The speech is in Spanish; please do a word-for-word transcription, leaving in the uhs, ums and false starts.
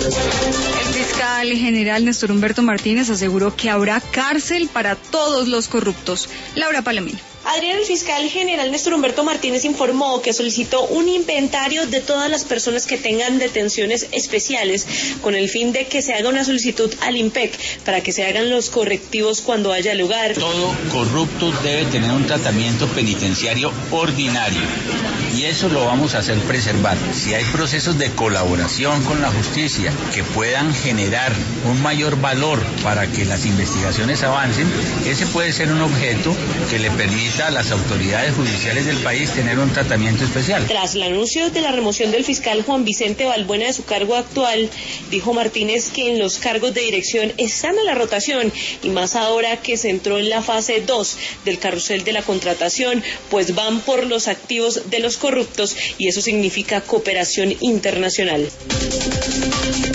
El fiscal general Néstor Humberto Martínez aseguró que habrá cárcel para todos los corruptos. Laura Palomino. Adrián, el fiscal general Néstor Humberto Martínez informó que solicitó un inventario de todas las personas que tengan detenciones especiales con el fin de que se haga una solicitud al IMPEC para que se hagan los correctivos cuando haya lugar. Todo corrupto debe tener un tratamiento penitenciario ordinario y eso lo vamos a hacer preservar. Si hay procesos de colaboración con la justicia que puedan generar un mayor valor para que las investigaciones avancen, ese puede ser un objeto que le permita a las autoridades judiciales del país tener un tratamiento especial. Tras el anuncio de la remoción del fiscal Juan Vicente Balbuena de su cargo actual, dijo Martínez que en los cargos de dirección están a la rotación y más ahora que se entró en la fase dos del carrusel de la contratación, pues van por los activos de los corruptos y eso significa cooperación internacional.